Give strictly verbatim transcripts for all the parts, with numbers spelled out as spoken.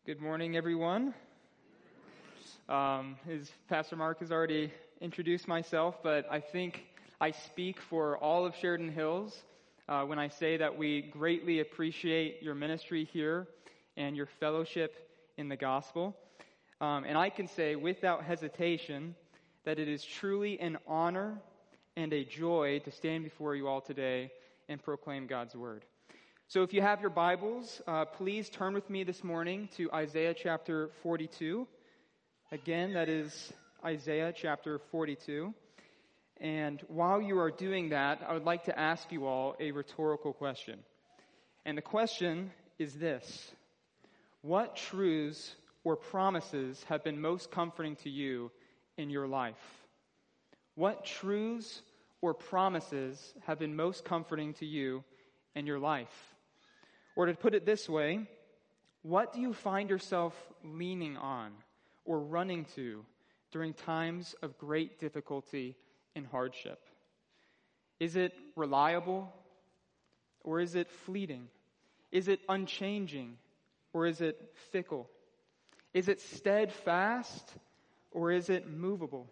Good morning, everyone. Um, as Pastor Mark has already introduced myself, but I think I speak for all of Sheridan Hills uh, when I say that we greatly appreciate your ministry here and your fellowship in the gospel. Um, and I can say without hesitation that it is truly an honor and a joy to stand before you all today and proclaim God's word. So if you have your Bibles, uh, please turn with me this morning to Isaiah chapter forty-two. Again, that is Isaiah chapter forty-two. And while you are doing that, I would like to ask you all a rhetorical question. And the question is this: what truths or promises have been most comforting to you in your life? What truths or promises have been most comforting to you in your life? Or to put it this way, what do you find yourself leaning on or running to during times of great difficulty and hardship? Is it reliable or is it fleeting? Is it unchanging or is it fickle? Is it steadfast or is it movable?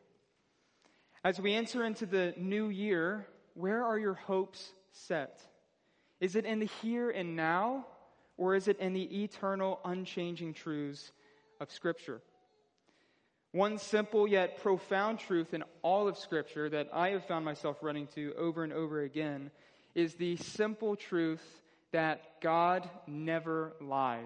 As we enter into the new year, where are your hopes set? Is it in the here and now, or is it in the eternal, unchanging truths of Scripture? One simple yet profound truth in all of Scripture that I have found myself running to over and over again is the simple truth that God never lies.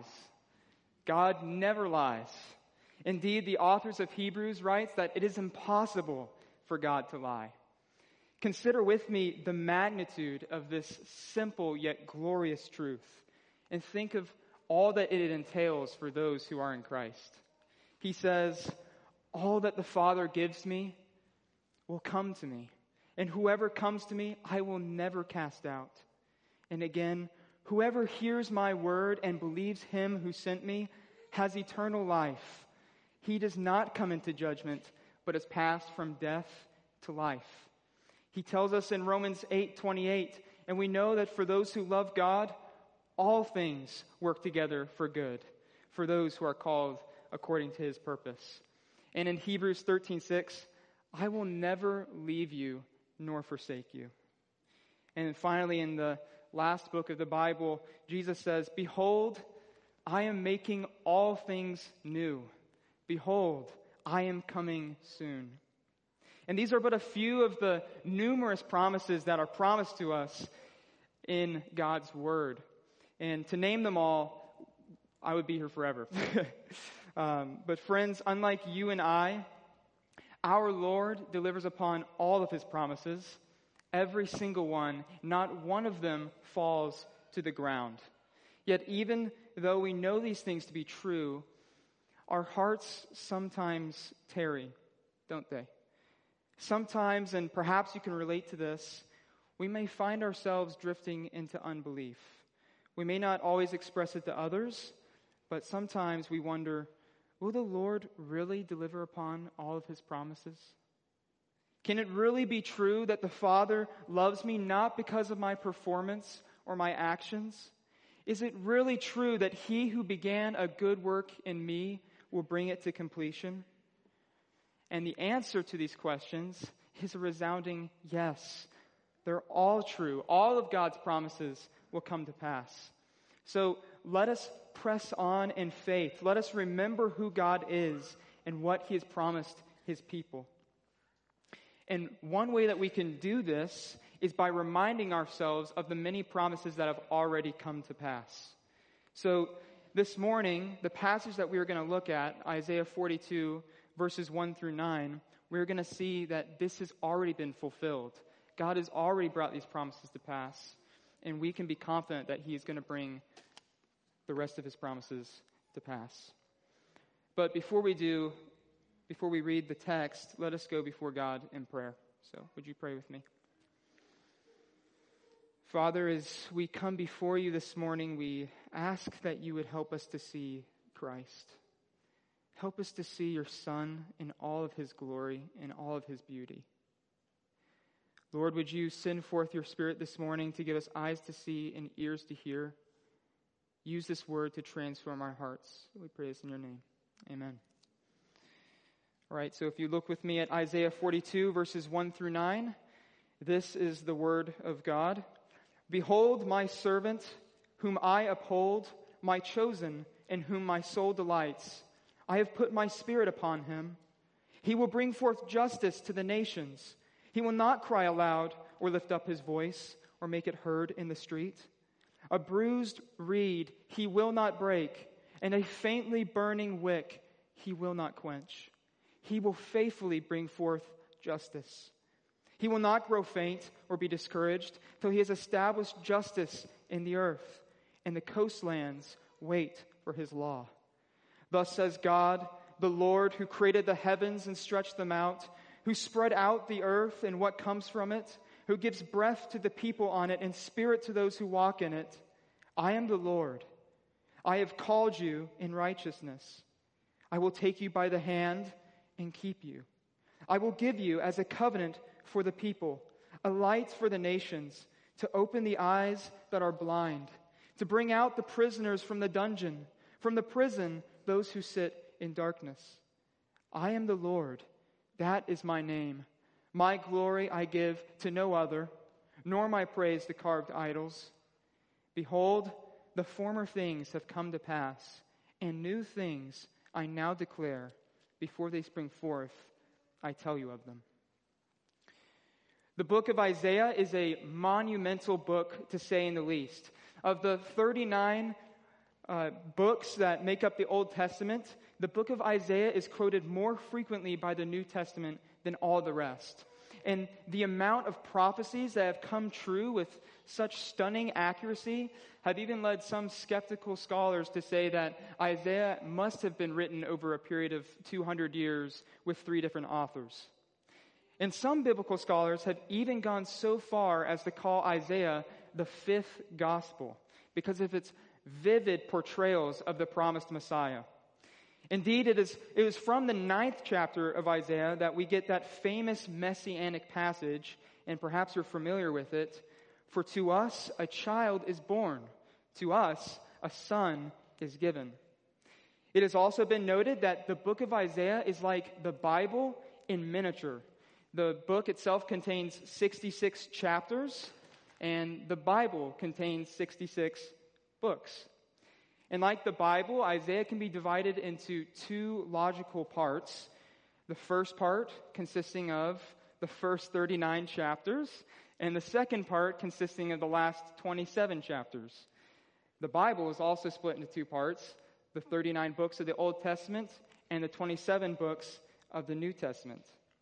God never lies. Indeed, the authors of Hebrews writes that it is impossible for God to lie. Consider with me the magnitude of this simple yet glorious truth, and think of all that it entails for those who are in Christ. He says, "All that the Father gives me will come to me, and whoever comes to me I will never cast out. And again, whoever hears my word and believes him who sent me has eternal life. He does not come into judgment, but has passed from death to life." He tells us in Romans eight twenty-eight, and we know that for those who love God, all things work together for good, for those who are called according to his purpose. And in Hebrews thirteen six, "I will never leave you nor forsake you." And then finally, in the last book of the Bible, Jesus says, "Behold, I am making all things new. Behold, I am coming soon." And these are but a few of the numerous promises that are promised to us in God's Word. And to name them all, I would be here forever. um, but friends, unlike you and I, our Lord delivers upon all of his promises, every single one. Not one of them falls to the ground. Yet even though we know these things to be true, our hearts sometimes tarry, don't they? Sometimes, and perhaps you can relate to this, we may find ourselves drifting into unbelief. We may not always express it to others, but sometimes we wonder, will the Lord really deliver upon all of his promises? Can it really be true that the Father loves me not because of my performance or my actions? Is it really true that he who began a good work in me will bring it to completion? And the answer to these questions is a resounding yes. They're all true. All of God's promises will come to pass. So let us press on in faith. Let us remember who God is and what he has promised his people. And one way that we can do this is by reminding ourselves of the many promises that have already come to pass. So this morning, the passage that we are going to look at, Isaiah forty-two, verses one through nine, we're going to see that this has already been fulfilled. God has already brought these promises to pass, and we can be confident that he is going to bring the rest of his promises to pass. But before we do, before we read the text, let us go before God in prayer. So, would you pray with me? Father, as we come before you this morning, we ask that you would help us to see Christ. Help us to see your Son in all of his glory and all of his beauty. Lord, would you send forth your Spirit this morning to give us eyes to see and ears to hear? use this word to transform our hearts. We pray this in your name. Amen. All right, so if you look with me at Isaiah forty-two, verses one through nine, this is the word of God. Behold my servant, whom I uphold, my chosen, in whom my soul delights. I have put my spirit upon him. He will bring forth justice to the nations. He will not cry aloud or lift up his voice or make it heard in the street. A bruised reed he will not break, and a faintly burning wick he will not quench. He will faithfully bring forth justice. He will not grow faint or be discouraged till he has established justice in the earth, and the coastlands wait for his law. Thus says God, the Lord, who created the heavens and stretched them out, who spread out the earth and what comes from it, who gives breath to the people on it and spirit to those who walk in it. I am the Lord. I have called you in righteousness. I will take you by the hand and keep you. I will give you as a covenant for the people, a light for the nations, to open the eyes that are blind, to bring out the prisoners from the dungeon, from the prison those who sit in darkness. I am the Lord. That is my name. My glory I give to no other, nor my praise to carved idols. Behold, the former things have come to pass, and new things I now declare. Before they spring forth, I tell you of them. The book of Isaiah is a monumental book, to say in the least. Of the thirty-nine uh, books that make up the Old Testament, the book of Isaiah is quoted more frequently by the New Testament than all the rest. And the amount of prophecies that have come true with such stunning accuracy have even led some skeptical scholars to say that Isaiah must have been written over a period of two hundred years with three different authors. And some biblical scholars have even gone so far as to call Isaiah the fifth gospel because of its vivid portrayals of the promised Messiah. Indeed, it is it was from the ninth chapter of Isaiah that we get that famous messianic passage, and perhaps you're familiar with it. For to us a child is born, to us a son is given. It has also been noted that the book of Isaiah is like the Bible in miniature. The book itself contains sixty-six chapters, and the Bible contains sixty-six books. And like the Bible, Isaiah can be divided into two logical parts. The first part consisting of the first thirty-nine chapters, and the second part consisting of the last twenty-seven chapters. The Bible is also split into two parts, the thirty-nine books of the Old Testament and the twenty-seven books of the New Testament.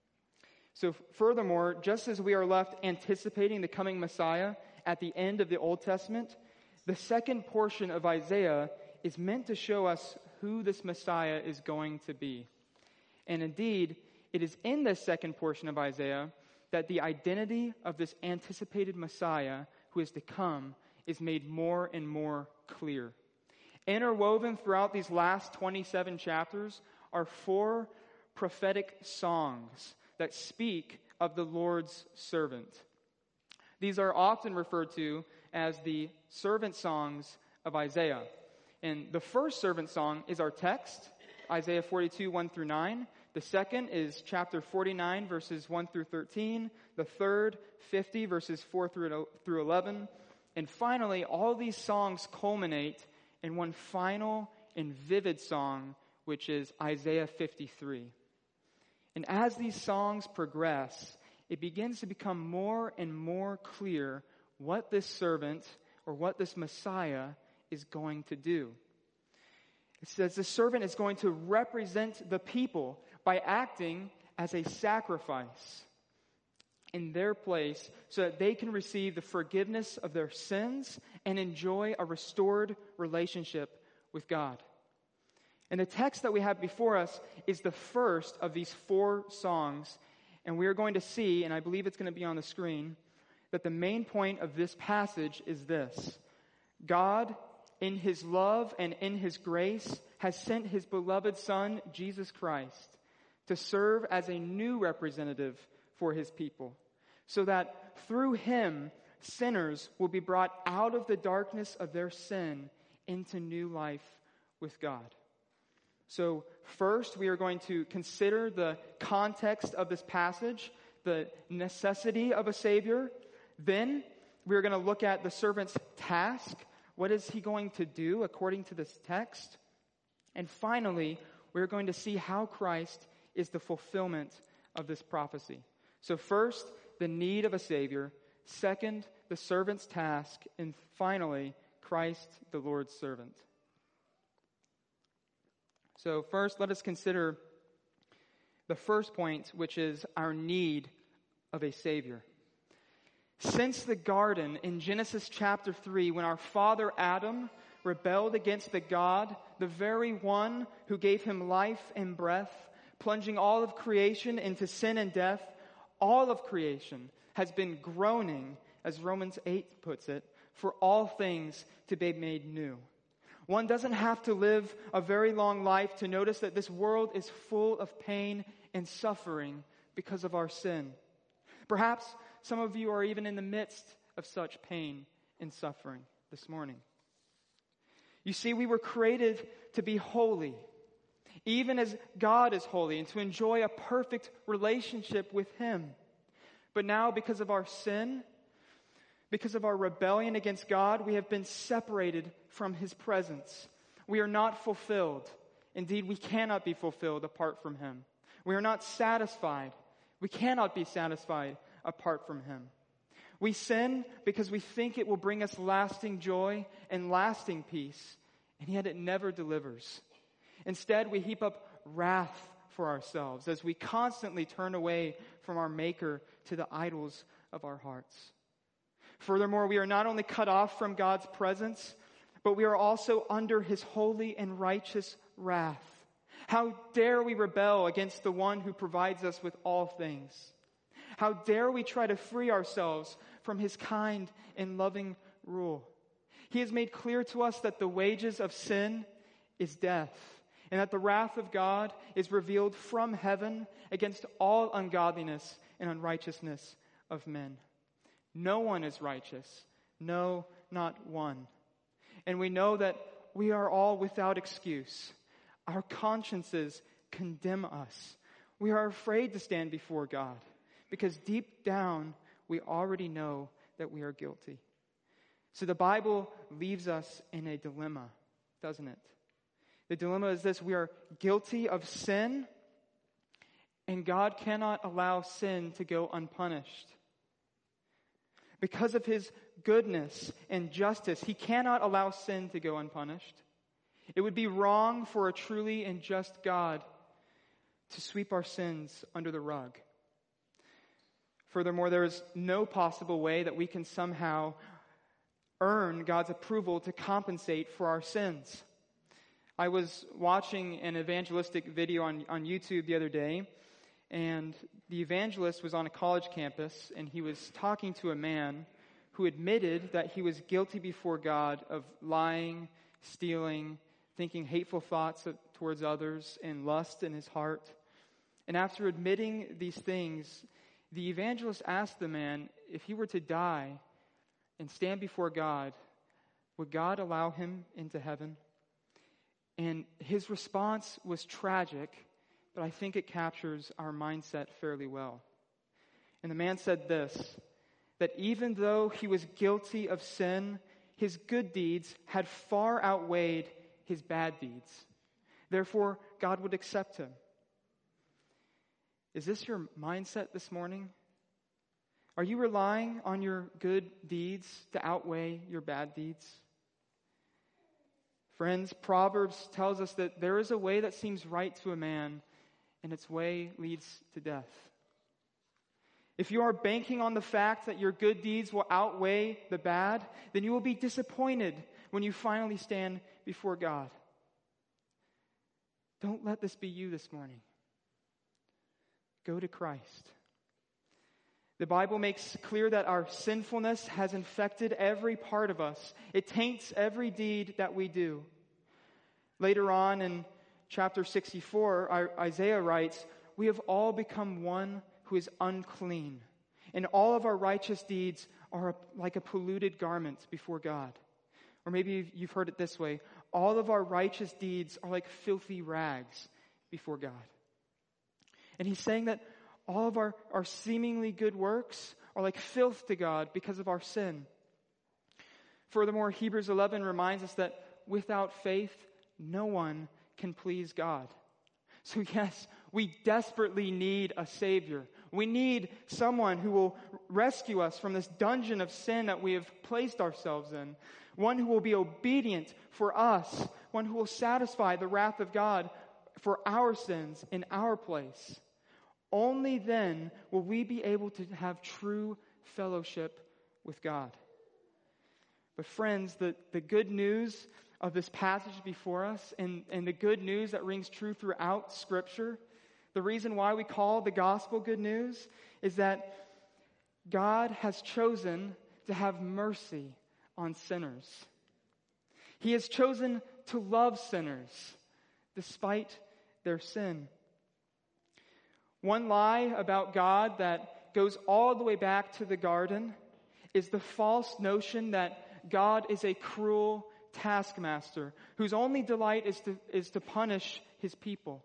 So furthermore, just as we are left anticipating the coming Messiah at the end of the Old Testament, the second portion of Isaiah is meant to show us who this Messiah is going to be. And indeed, it is in this second portion of Isaiah that the identity of this anticipated Messiah who is to come is made more and more clear. Interwoven throughout these last twenty-seven chapters are four prophetic songs that speak of the Lord's servant. These are often referred to as the servant songs of Isaiah. And the first servant song is our text, Isaiah forty-two, one through nine. The second is chapter forty-nine, verses one through thirteen. The third, fifty, verses four through eleven. And finally, all these songs culminate in one final and vivid song, which is Isaiah fifty-three. And as these songs progress, it begins to become more and more clear what this servant or what this Messiah is going to do. It says the servant is going to represent the people by acting as a sacrifice in their place so that they can receive the forgiveness of their sins and enjoy a restored relationship with God. And the text that we have before us is the first of these four songs, and we are going to see, and I believe it's going to be on the screen, that the main point of this passage is this: God, in His love and in His grace, has sent His beloved Son, Jesus Christ, to serve as a new representative for His people, so that through Him, sinners will be brought out of the darkness of their sin into new life with God. So first, we are going to consider the context of this passage, the necessity of a Savior. Then, we're going to look at the servant's task. What is he going to do according to this text? And finally, we're going to see how Christ is the fulfillment of this prophecy. So first, the need of a Savior. Second, the servant's task. And finally, Christ, the Lord's servant. So first, let us consider the first point, which is our need of a Savior. Since the garden in Genesis chapter three, when our father Adam rebelled against the God, the very one who gave him life and breath, plunging all of creation into sin and death, all of creation has been groaning, as Romans eight puts it, for all things to be made new. One doesn't have to live a very long life to notice that this world is full of pain and suffering because of our sin. Perhaps some of you are even in the midst of such pain and suffering this morning. You see, we were created to be holy, even as God is holy, and to enjoy a perfect relationship with Him. But now, because of our sin, because of our rebellion against God, we have been separated from His presence. We are not fulfilled. Indeed, we cannot be fulfilled apart from Him. We are not satisfied. We cannot be satisfied apart from Him. We sin because we think it will bring us lasting joy and lasting peace, and yet it never delivers. Instead, we heap up wrath for ourselves as we constantly turn away from our Maker to the idols of our hearts. Furthermore, we are not only cut off from God's presence, but we are also under His holy and righteous wrath. How dare we rebel against the one who provides us with all things? How dare we try to free ourselves from His kind and loving rule? He has made clear to us that the wages of sin is death, and that the wrath of God is revealed from heaven against all ungodliness and unrighteousness of men. No one is righteous. No, not one. And we know that we are all without excuse. Our consciences condemn us. We are afraid to stand before God because deep down we already know that we are guilty. So the Bible leaves us in a dilemma, doesn't it? The dilemma is this: we are guilty of sin, and God cannot allow sin to go unpunished. Because of His goodness and justice, He cannot allow sin to go unpunished. It would be wrong for a truly and just God to sweep our sins under the rug. Furthermore, there is no possible way that we can somehow earn God's approval to compensate for our sins. I was watching an evangelistic video on, on YouTube the other day, and the evangelist was on a college campus, and he was talking to a man who admitted that he was guilty before God of lying, stealing, thinking hateful thoughts towards others, and lust in his heart. And after admitting these things, the evangelist asked the man, if he were to die and stand before God, would God allow him into heaven? And his response was tragic, but I think it captures our mindset fairly well. And the man said this, that even though he was guilty of sin, his good deeds had far outweighed his bad deeds. Therefore, God would accept him. Is this your mindset this morning? Are you relying on your good deeds to outweigh your bad deeds? Friends, Proverbs tells us that there is a way that seems right to a man, and its way leads to death. If you are banking on the fact that your good deeds will outweigh the bad, then you will be disappointed when you finally stand before God. Don't let this be you this morning. Go to Christ. The Bible makes clear that our sinfulness has infected every part of us. It taints every deed that we do. Later on in chapter sixty-four, Isaiah writes, "We have all become one who is unclean, and all of our righteous deeds are like a polluted garment before God. Or maybe you've heard it this way: all of our righteous deeds are like filthy rags before God. And he's saying that all of our, our seemingly good works are like filth to God because of our sin. Furthermore, Hebrews eleven reminds us that without faith, no one can please God. So yes, we desperately need a Savior. We need someone who will rescue us from this dungeon of sin that we have placed ourselves in. One who will be obedient for us. One who will satisfy the wrath of God for our sins in our place. Only then will we be able to have true fellowship with God. But friends, the, the good news of this passage before us, and, and the good news that rings true throughout Scripture, the reason why we call the gospel good news is that God has chosen to have mercy on sinners. He has chosen to love sinners despite their sin. One lie about God that goes all the way back to the garden is the false notion that God is a cruel taskmaster whose only delight is to, is to punish his people.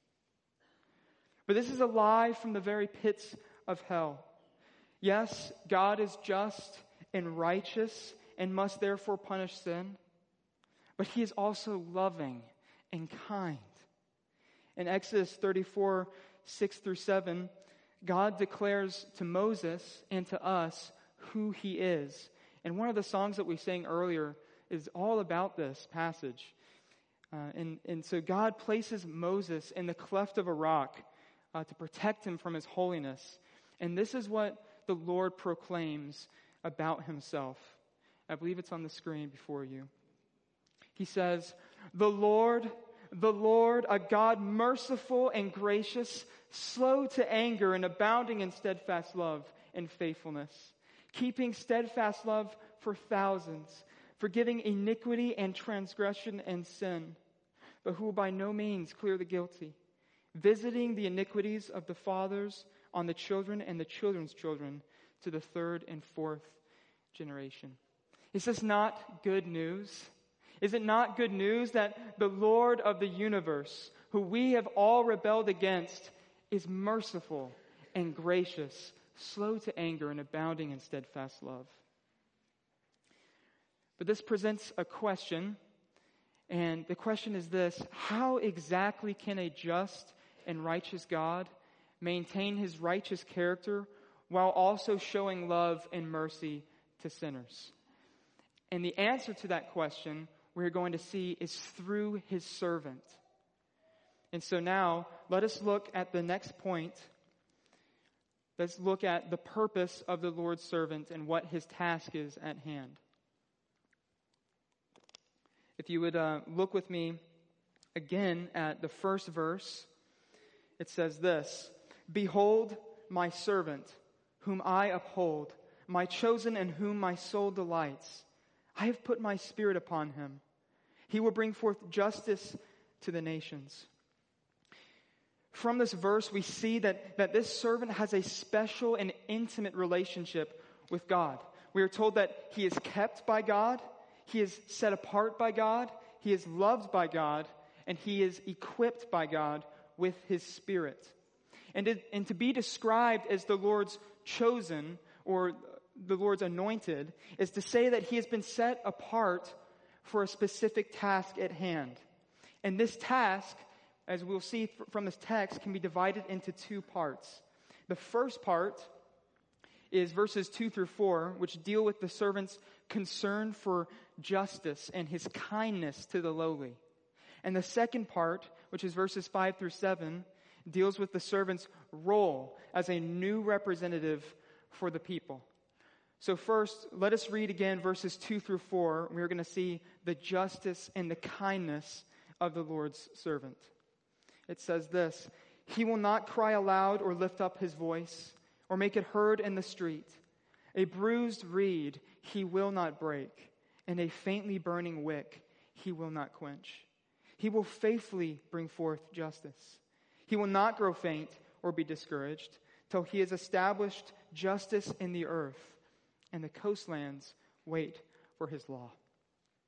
But this is a lie from the very pits of hell. Yes, God is just and righteous and must therefore punish sin, but he is also loving and kind. In Exodus thirty-four, six through seven, God declares to Moses and to us who he is. And one of the songs that we sang earlier is all about this passage. Uh, and, and so God places Moses in the cleft of a rock uh, to protect him from his holiness. And this is what the Lord proclaims about himself. I believe it's on the screen before you. He says, "The Lord, the Lord, a God merciful and gracious, slow to anger and abounding in steadfast love and faithfulness, keeping steadfast love for thousands, forgiving iniquity and transgression and sin, but who will by no means clear the guilty, visiting the iniquities of the fathers on the children and the children's children to the third and fourth generation." Is this not good news? Is it not good news that the Lord of the universe, who we have all rebelled against, is merciful and gracious, slow to anger and abounding in steadfast love? But this presents a question, and the question is this: how exactly can a just and righteous God maintain his righteous character while also showing love and mercy to sinners? And the answer to that question we're going to see is through his servant. And so now, let us look at the next point. Let's look at the purpose of the Lord's servant and what his task is at hand. If you would uh, look with me again at the first verse, it says this: "Behold my servant, whom I uphold, my chosen in whom my soul delights. I have put my spirit upon him. He will bring forth justice to the nations." From this verse, we see that, that this servant has a special and intimate relationship with God. We are told that he is kept by God, he is set apart by God, he is loved by God, and he is equipped by God with his spirit. And, it, and to be described as the Lord's chosen, or the Lord's anointed, is to say that he has been set apart for a specific task at hand. And this task, as we'll see from this text, can be divided into two parts. The first part is verses two through four, which deal with the servant's concern for justice and his kindness to the lowly. And the second part, which is verses five through seven, deals with the servant's role as a new representative for the people. So first, let us read again verses two through four. We're going to see the justice and the kindness of the Lord's servant. It says this: "He will not cry aloud or lift up his voice or make it heard in the street. A bruised reed he will not break, and a faintly burning wick he will not quench. He will faithfully bring forth justice. He will not grow faint or be discouraged till he has established justice in the earth, and the coastlands wait for his law."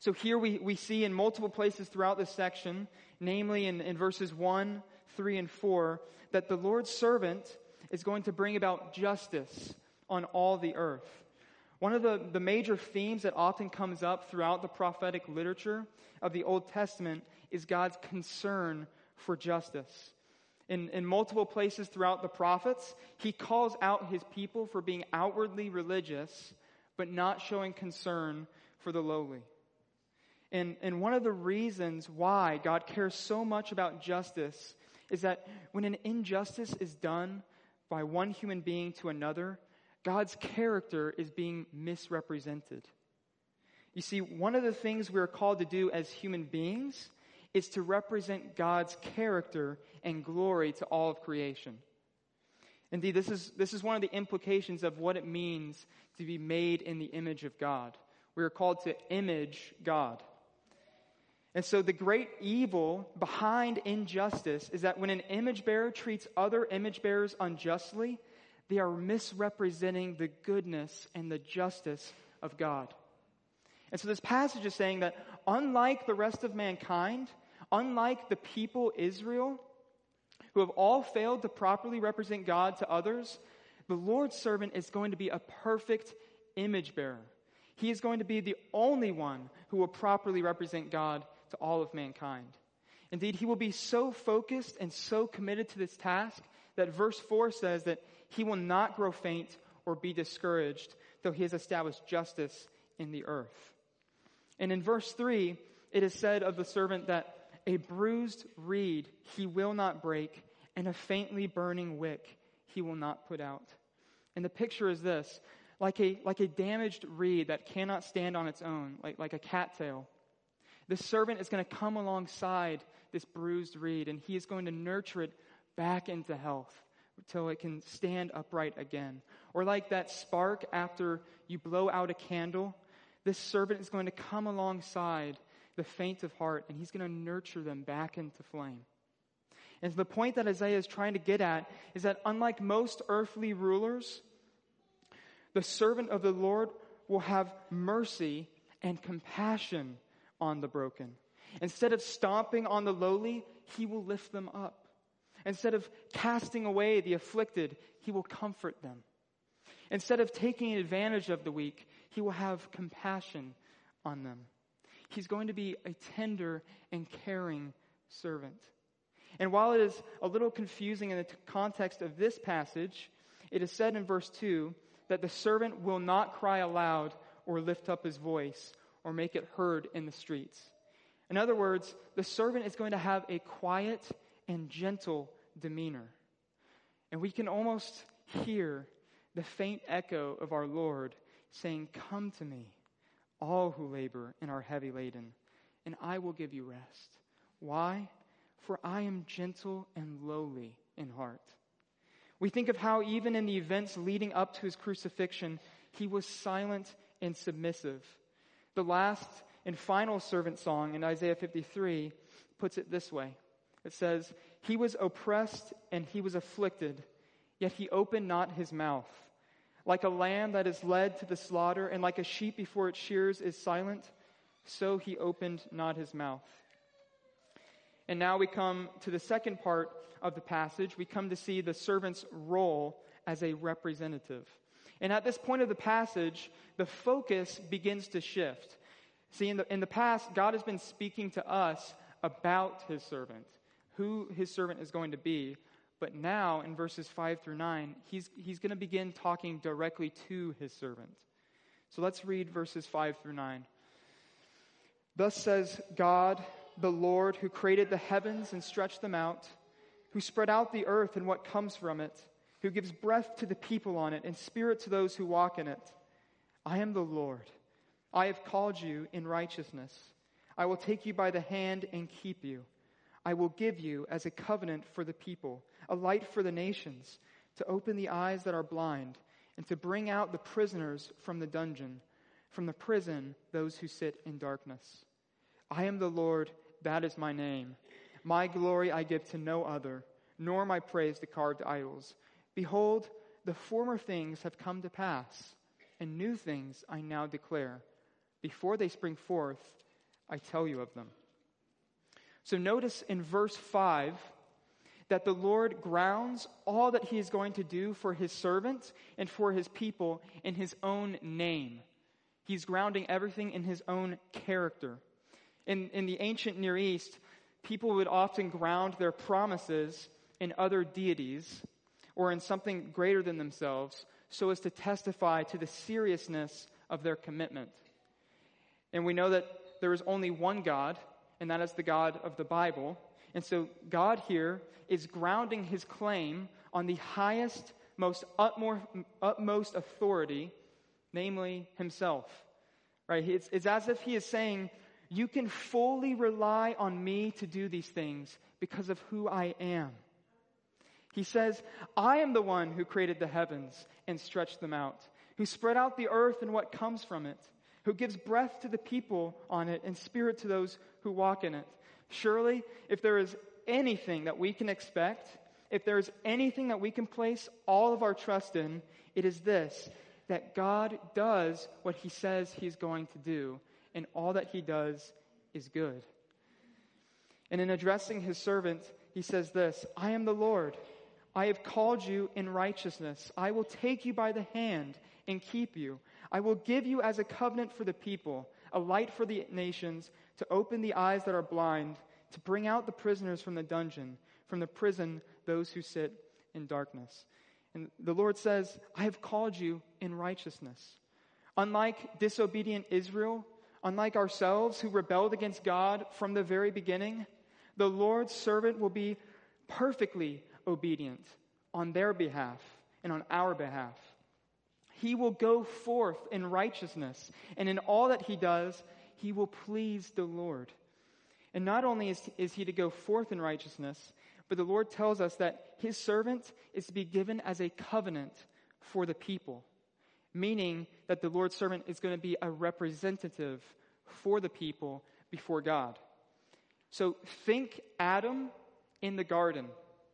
So here we, we see in multiple places throughout this section, namely in, in verses one, three, and four, that the Lord's servant is going to bring about justice on all the earth. One of the, the major themes that often comes up throughout the prophetic literature of the Old Testament is God's concern for justice. In, in multiple places throughout the prophets, he calls out his people for being outwardly religious, but not showing concern for the lowly. And, and one of the reasons why God cares so much about justice is that when an injustice is done by one human being to another, God's character is being misrepresented. You see, one of the things we're called to do as human beings is to represent God's character and glory to all of creation. Indeed, this is, this is one of the implications of what it means to be made in the image of God. We are called to image God. And so the great evil behind injustice is that when an image bearer treats other image bearers unjustly, they are misrepresenting the goodness and the justice of God. And so this passage is saying that unlike the rest of mankind, unlike the people Israel, who have all failed to properly represent God to others, the Lord's servant is going to be a perfect image bearer. He is going to be the only one who will properly represent God to all of mankind. Indeed, he will be so focused and so committed to this task that verse four says that he will not grow faint or be discouraged, though he has established justice in the earth. And in verse three, it is said of the servant that a bruised reed he will not break, and a faintly burning wick he will not put out. And the picture is this, like a, like a damaged reed that cannot stand on its own, like, like a cattail. This servant is going to come alongside this bruised reed, and he is going to nurture it back into health until it can stand upright again. Or like that spark after you blow out a candle, this servant is going to come alongside the faint of heart, and he's going to nurture them back into flame. And the point that Isaiah is trying to get at is that unlike most earthly rulers, the servant of the Lord will have mercy and compassion on the broken. Instead of stomping on the lowly, he will lift them up. Instead of casting away the afflicted, he will comfort them. Instead of taking advantage of the weak, he will have compassion on them. He's going to be a tender and caring servant. And while it is a little confusing in the context of this passage, it is said in verse two that the servant will not cry aloud or lift up his voice or make it heard in the streets. In other words, the servant is going to have a quiet and gentle demeanor. And we can almost hear the faint echo of our Lord saying, "Come to me, all who labor and are heavy laden, and I will give you rest." Why? For I am gentle and lowly in heart. We think of how even in the events leading up to his crucifixion, he was silent and submissive. The last and final servant song in Isaiah fifty-three puts it this way. It says, "He was oppressed and he was afflicted, yet he opened not his mouth. Like a lamb that is led to the slaughter, and like a sheep before its shears is silent, so he opened not his mouth." And now we come to the second part of the passage. We come to see the servant's role as a representative. And at this point of the passage, the focus begins to shift. See, in the, in the past, God has been speaking to us about his servant, who his servant is going to be. But now, in verses five through nine, he's, he's going to begin talking directly to his servant. So let's read verses five through nine. "Thus says God, the Lord, who created the heavens and stretched them out, who spread out the earth and what comes from it, who gives breath to the people on it and spirit to those who walk in it. I am the Lord. I have called you in righteousness. I will take you by the hand and keep you. I will give you as a covenant for the people, a light for the nations, to open the eyes that are blind, and to bring out the prisoners from the dungeon, from the prison those who sit in darkness. I am the Lord, that is my name. My glory I give to no other, nor my praise to carved idols. Behold, the former things have come to pass, and new things I now declare. Before they spring forth, I tell you of them. So notice in verse five that the Lord grounds all that he is going to do for his servant and for his people in his own name. He's grounding everything in his own character. In, in the ancient Near East, people would often ground their promises in other deities or in something greater than themselves so as to testify to the seriousness of their commitment. And we know that there is only one God, and that is the God of the Bible. And so God here is grounding his claim on the highest, most utmost, utmost authority, namely himself. Right? It's, it's as if he is saying, you can fully rely on me to do these things because of who I am. He says, I am the one who created the heavens and stretched them out, who spread out the earth and what comes from it, who gives breath to the people on it and spirit to those who walk in it. Surely, if there is anything that we can expect, if there is anything that we can place all of our trust in, it is this, that God does what he says he's going to do, and all that he does is good. And in addressing his servant, he says this, I am the Lord. I have called you in righteousness. I will take you by the hand and keep you. I will give you as a covenant for the people, a light for the nations, to open the eyes that are blind, to bring out the prisoners from the dungeon, from the prison those who sit in darkness. And the Lord says, I have called you in righteousness. Unlike disobedient Israel, unlike ourselves who rebelled against God from the very beginning, the Lord's servant will be perfectly obedient on their behalf and on our behalf. He will go forth in righteousness, and in all that he does, he will please the Lord. And not only is, is he to go forth in righteousness, but the Lord tells us that his servant is to be given as a covenant for the people, meaning that the Lord's servant is going to be a representative for the people before God. So think Adam in the garden.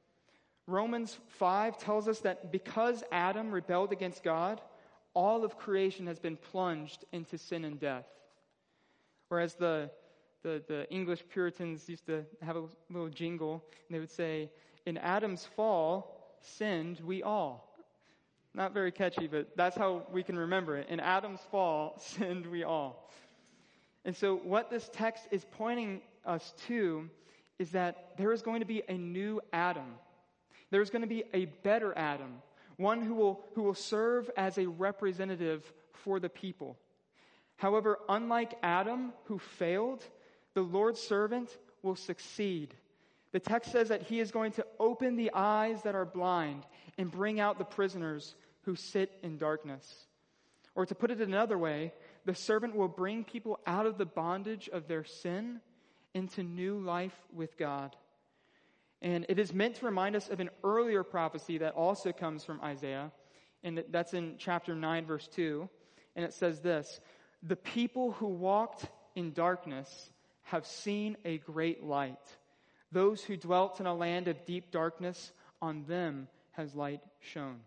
Romans five tells us that because Adam rebelled against God, all of creation has been plunged into sin and death. Whereas the, the, the English Puritans used to have a little jingle, and they would say, in Adam's fall, sinned we all. Not very catchy, but that's how we can remember it. In Adam's fall, sinned we all. And so what this text is pointing us to is that there is going to be a new Adam. There's going to be a better Adam, one who will, who will serve as a representative for the people. However, unlike Adam, who failed, the Lord's servant will succeed. The text says that he is going to open the eyes that are blind and bring out the prisoners who sit in darkness. Or to put it another way, the servant will bring people out of the bondage of their sin into new life with God. And it is meant to remind us of an earlier prophecy that also comes from Isaiah, and that's in chapter nine, verse two. And it says this, the people who walked in darkness have seen a great light. Those who dwelt in a land of deep darkness, on them has light shone.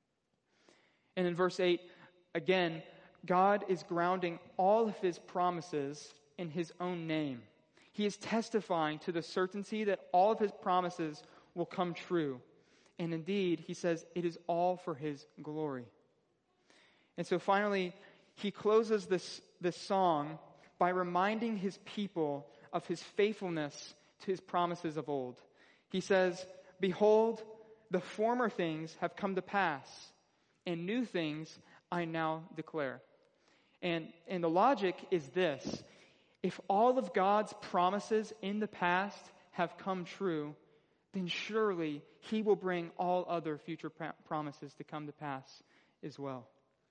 And in verse eight, again, God is grounding all of his promises in his own name. He is testifying to the certainty that all of his promises will come true. And indeed, he says, it is all for his glory. And so finally, he closes this, this song by reminding his people of his faithfulness to his promises of old. He says, behold, the former things have come to pass, and new things I now declare. And, and the logic is this. If all of God's promises in the past have come true, then surely he will bring all other future promises to come to pass as well.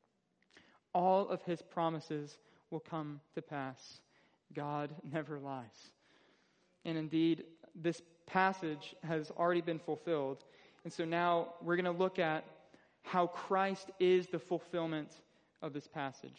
All of his promises will come to pass. God never lies. And indeed, this passage has already been fulfilled. And so now we're going to look at how Christ is the fulfillment of this passage.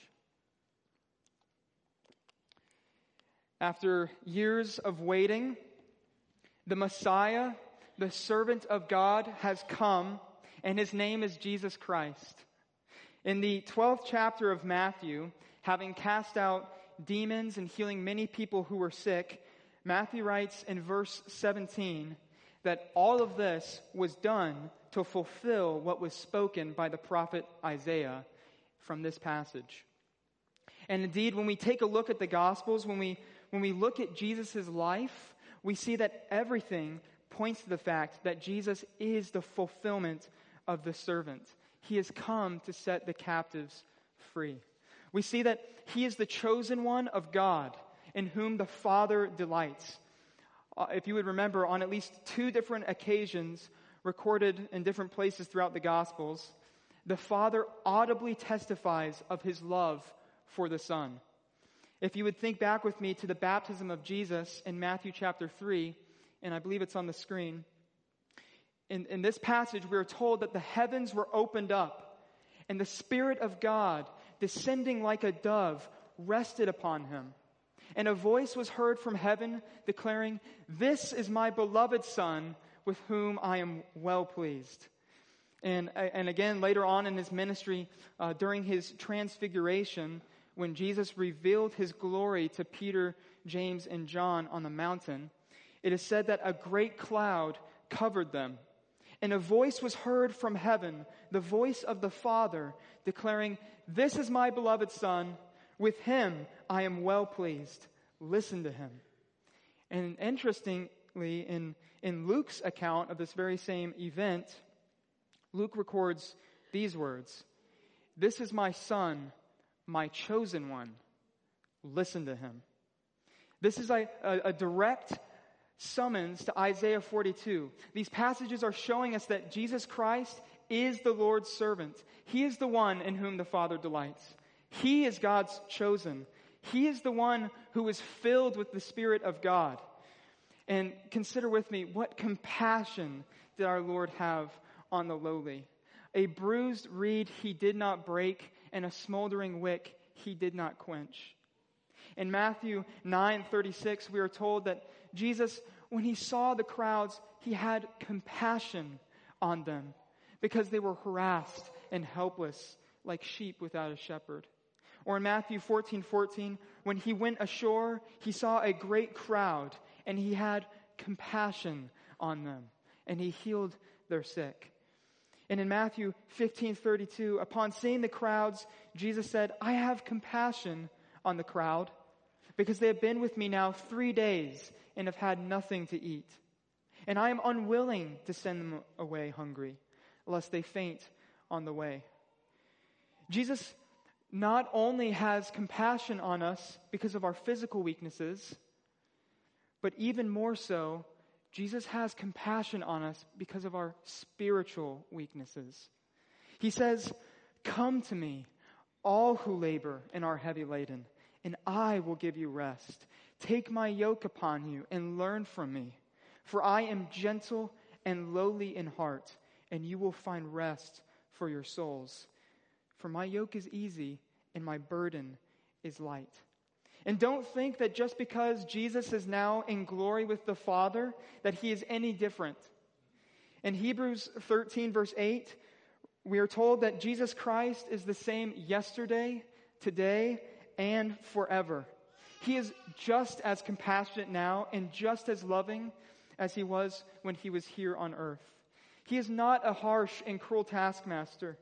After years of waiting, the Messiah, the servant of God, has come, and his name is Jesus Christ. In the twelfth chapter of Matthew, having cast out demons and healing many people who were sick, Matthew writes in verse seventeen that all of this was done to fulfill what was spoken by the prophet Isaiah from this passage. And indeed, when we take a look at the Gospels, when we when we look at Jesus' life, we see that everything points to the fact that Jesus is the fulfillment of the servant. He has come to set the captives free. We see that he is the chosen one of God, in whom the Father delights. Uh, if you would remember, on at least two different occasions recorded in different places throughout the Gospels, the Father audibly testifies of his love for the Son. If you would think back with me to the baptism of Jesus in Matthew chapter three, and I believe it's on the screen. In, in this passage, we are told that the heavens were opened up, and the Spirit of God, descending like a dove, rested upon him. And a voice was heard from heaven declaring, "This is my beloved Son, with whom I am well pleased." And, and again, later on in his ministry, uh, during his transfiguration, when Jesus revealed his glory to Peter, James, and John on the mountain, it is said that a great cloud covered them. And a voice was heard from heaven, the voice of the Father, declaring, "This is my beloved Son. With him I am well pleased. Listen to him." And interestingly, in, in Luke's account of this very same event, Luke records these words, "This is my Son, my chosen one. Listen to him." This is a, a, a direct summons to Isaiah forty-two. These passages are showing us that Jesus Christ is the Lord's servant. He is the one in whom the Father delights. He is God's chosen. He is the one who is filled with the Spirit of God. And consider with me, what compassion did our Lord have on the lowly? A bruised reed he did not break, and a smoldering wick he did not quench. In Matthew nine thirty-six, we are told that Jesus, when he saw the crowds, he had compassion on them because they were harassed and helpless like sheep without a shepherd. Or in Matthew fourteen fourteen, when he went ashore, he saw a great crowd and he had compassion on them and he healed their sick. And in Matthew fifteen thirty-two, upon seeing the crowds, Jesus said, "I have compassion on the crowd because they have been with me now three days and have had nothing to eat. And I am unwilling to send them away hungry, lest they faint on the way." Jesus not only has compassion on us because of our physical weaknesses, but even more so, Jesus has compassion on us because of our spiritual weaknesses. He says, "Come to me, all who labor and are heavy laden, and I will give you rest. Take my yoke upon you and learn from me, for I am gentle and lowly in heart, and you will find rest for your souls. For my yoke is easy and my burden is light." And don't think that just because Jesus is now in glory with the Father, that he is any different. In Hebrews thirteen verse eight, we are told that Jesus Christ is the same yesterday, today, and forever. He is just as compassionate now and just as loving as he was when he was here on earth. He is not a harsh and cruel taskmaster.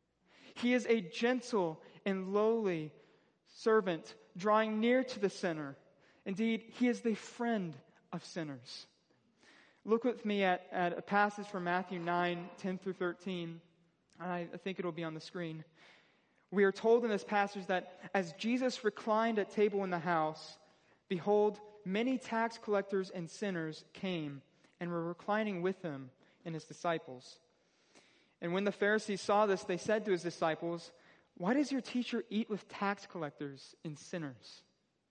He is a gentle and lowly servant, drawing near to the sinner. Indeed, he is the friend of sinners. Look with me at, at a passage from Matthew nine, ten through thirteen. I, I think it'll be on the screen. We are told in this passage that as Jesus reclined at table in the house, behold, many tax collectors and sinners came and were reclining with him and his disciples. And when the Pharisees saw this, they said to his disciples, "Why does your teacher eat with tax collectors and sinners?"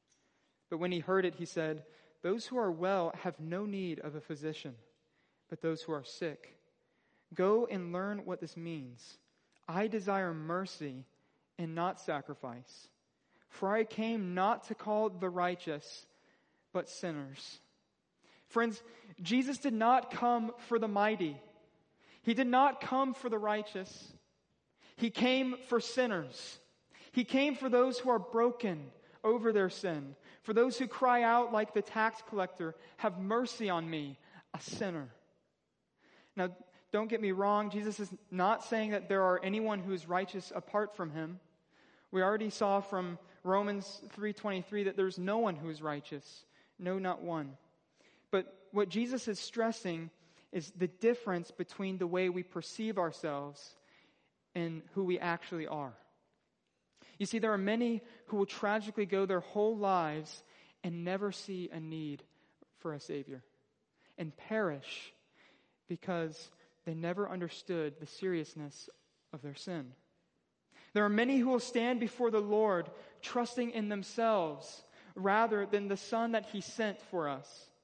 But when he heard it, he said, "Those who are well have no need of a physician, but those who are sick. Go and learn what this means. I desire mercy and not sacrifice. For I came not to call the righteous, but sinners." Friends, Jesus did not come for the mighty. He did not come for the righteous. He came for sinners. He came for those who are broken, over their sin. For those who cry out like the tax collector, have mercy on me, a sinner. Now, don't get me wrong, Jesus is not saying that there are anyone who is righteous apart from him. We already saw from Romans three twenty-three that there's no one who is righteous. No, not one. But what Jesus is stressing is the difference between the way we perceive ourselves and who we actually are. You see, there are many who will tragically go their whole lives and never see a need for a Savior and perish because they never understood the seriousness of their sin. There are many who will stand before the Lord trusting in themselves rather than the Son that He sent for us.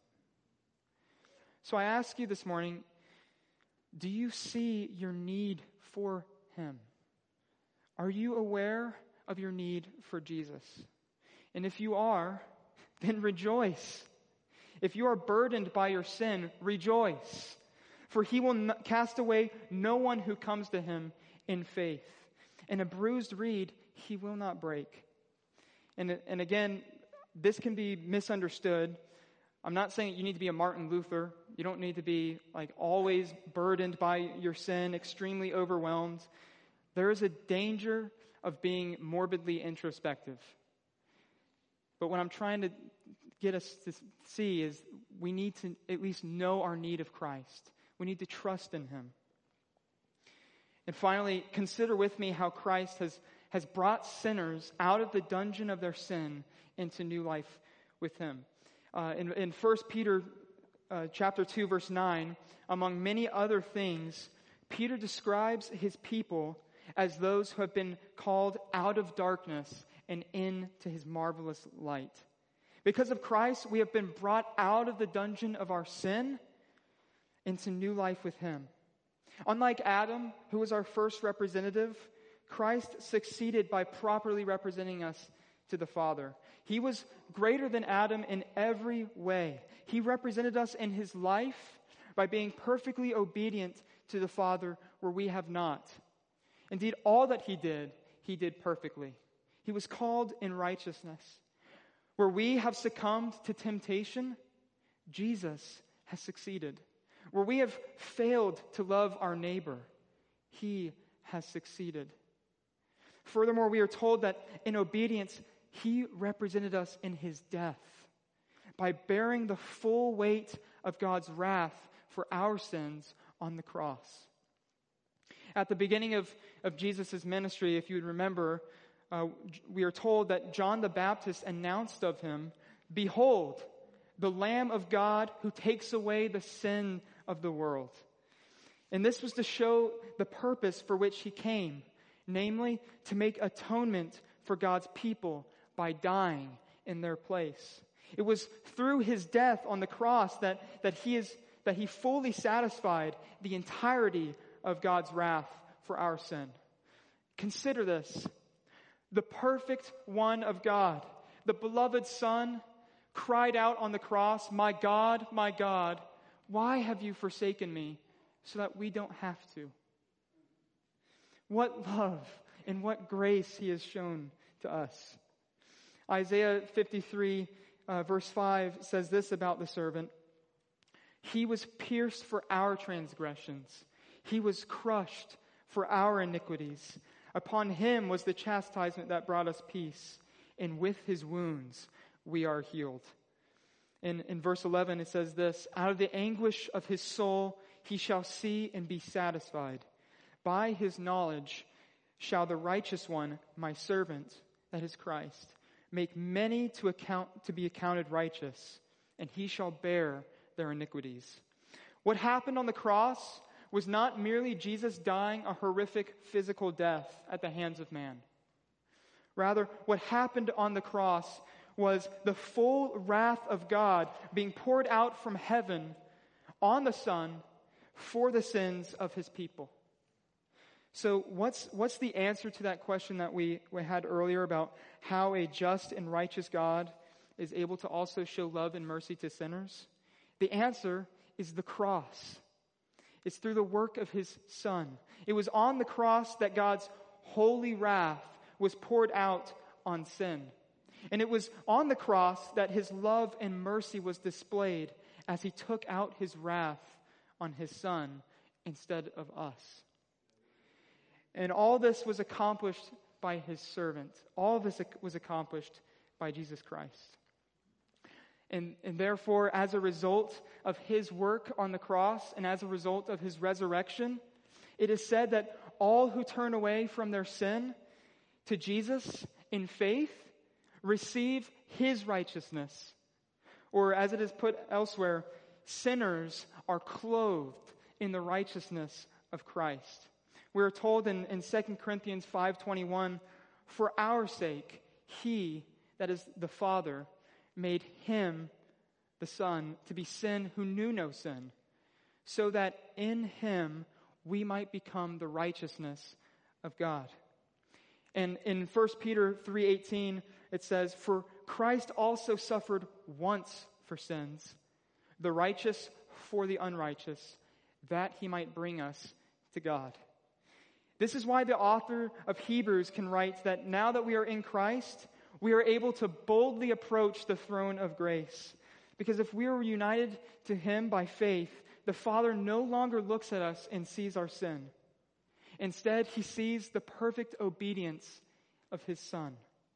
So I ask you this morning, do you see your need for Him? Are you aware of your need for Jesus? And if you are, then rejoice. If you are burdened by your sin, rejoice. For He will n- cast away no one who comes to Him in faith. And a bruised reed He will not break. And, and again, this can be misunderstood. I'm not saying you need to be a Martin Luther. You don't need to be like always burdened by your sin, extremely overwhelmed. There is a danger of being morbidly introspective. But what I'm trying to get us to see is we need to at least know our need of Christ. We need to trust in Him. And finally, consider with me how Christ has, has brought sinners out of the dungeon of their sin into new life with Him. Uh, in, in First Peter uh, chapter two, verse nine, among many other things, Peter describes his people as those who have been called out of darkness and into His marvelous light. Because of Christ, we have been brought out of the dungeon of our sin into new life with Him. Unlike Adam, who was our first representative, Christ succeeded by properly representing us to the Father. He was greater than Adam in every way. He represented us in His life by being perfectly obedient to the Father where we have not. Indeed, all that He did, He did perfectly. He was called in righteousness. Where we have succumbed to temptation, Jesus has succeeded. Where we have failed to love our neighbor, He has succeeded. Furthermore, we are told that in obedience, He represented us in His death by bearing the full weight of God's wrath for our sins on the cross. At the beginning of, of Jesus' ministry, if you would remember, uh, we are told that John the Baptist announced of Him, "Behold, the Lamb of God who takes away the sin of the world." And this was to show the purpose for which He came, namely to make atonement for God's people by dying in their place. It was through His death on the cross that, that He is that He fully satisfied the entirety of God's wrath for our sin. Consider this. The perfect one of God, the beloved Son, cried out on the cross, "My God, my God, why have you forsaken me?" so that we don't have to. What love and what grace He has shown to us. Isaiah fifty-three, uh, verse five says this about the servant: "He was pierced for our transgressions. He was crushed for our iniquities. Upon Him was the chastisement that brought us peace, and with His wounds we are healed." In, in verse eleven it says this: "Out of the anguish of His soul He shall see and be satisfied. By His knowledge shall the righteous one, my servant," that is Christ, "make many to account to be accounted righteous, and He shall bear their iniquities." What happened on the cross was not merely Jesus dying a horrific physical death at the hands of man. Rather, what happened on the cross was the full wrath of God being poured out from heaven on the Son for the sins of His people. So what's what's the answer to that question that we, we had earlier about how a just and righteous God is able to also show love and mercy to sinners? The answer is the cross. It's through the work of His Son. It was on the cross that God's holy wrath was poured out on sin. And it was on the cross that his love and mercy was displayed as he took out his wrath on his Son instead of us. And all this was accomplished by his servant. All of this was accomplished by Jesus Christ. And, and therefore, as a result of his work on the cross and as a result of his resurrection, it is said that all who turn away from their sin to Jesus in faith receive his righteousness. Or as it is put elsewhere, sinners are clothed in the righteousness of Christ. We are told in, in Second Corinthians five twenty-one, for our sake, he, that is the Father, made him, the Son, to be sin who knew no sin, so that in him we might become the righteousness of God. And in First Peter three eighteen, it says, for Christ also suffered once for sins, the righteous for the unrighteous, that he might bring us to God. This is why the author of Hebrews can write that now that we are in Christ, we are able to boldly approach the throne of grace. Because if we are united to him by faith, the Father no longer looks at us and sees our sin. Instead, he sees the perfect obedience of his Son.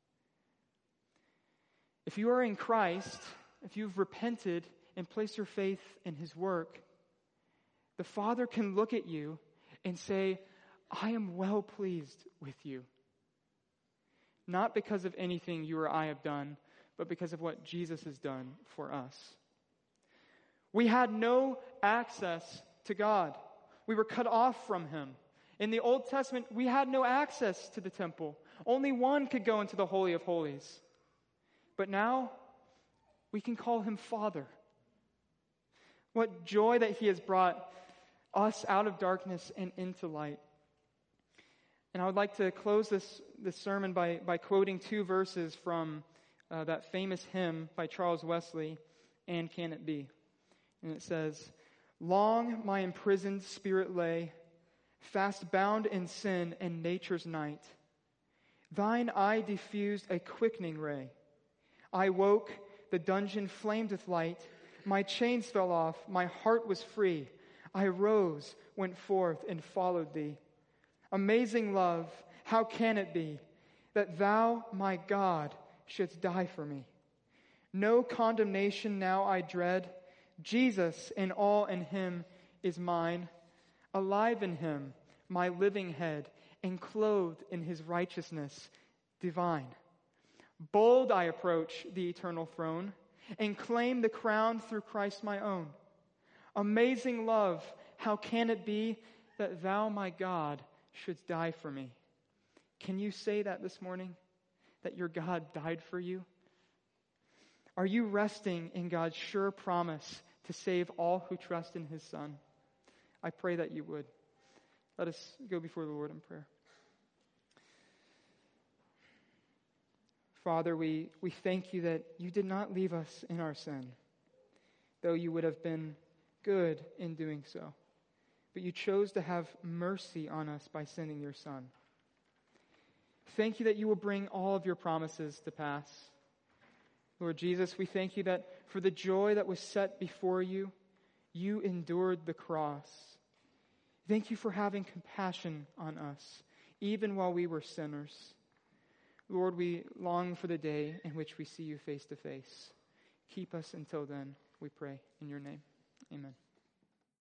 If you are in Christ, if you've repented and placed your faith in his work, the Father can look at you and say, I am well pleased with you. Not because of anything you or I have done, but because of what Jesus has done for us. We had no access to God. We were cut off from him. In the Old Testament, we had no access to the temple. Only one could go into the Holy of Holies. But now, we can call him Father. What joy that he has brought us out of darkness and into light. And I would like to close this, this sermon by, by quoting two verses from uh, that famous hymn by Charles Wesley, And Can It Be? And it says, long my imprisoned spirit lay, fast bound in sin and nature's night. Thine eye diffused a quickening ray. I woke, the dungeon flamed with light. My chains fell off, my heart was free. I rose, went forth, and followed thee. Amazing love, how can it be that thou, my God, shouldst die for me? No condemnation now I dread. Jesus and all in him is mine. Alive in him, my living head, and clothed in his righteousness divine. Bold I approach the eternal throne, and claim the crown through Christ my own. Amazing love, how can it be that thou, my God, shouldst die for me? Can you say that this morning? That your God died for you? Are you resting in God's sure promise to save all who trust in his Son? I pray that you would. Let us go before the Lord in prayer. Father, we, we thank you that you did not leave us in our sin, though you would have been good in doing so. But you chose to have mercy on us by sending your Son. Thank you that you will bring all of your promises to pass. Lord Jesus, we thank you that for the joy that was set before you, you endured the cross. Thank you for having compassion on us, even while we were sinners. Lord, we long for the day in which we see you face to face. Keep us until then, we pray in your name. Amen.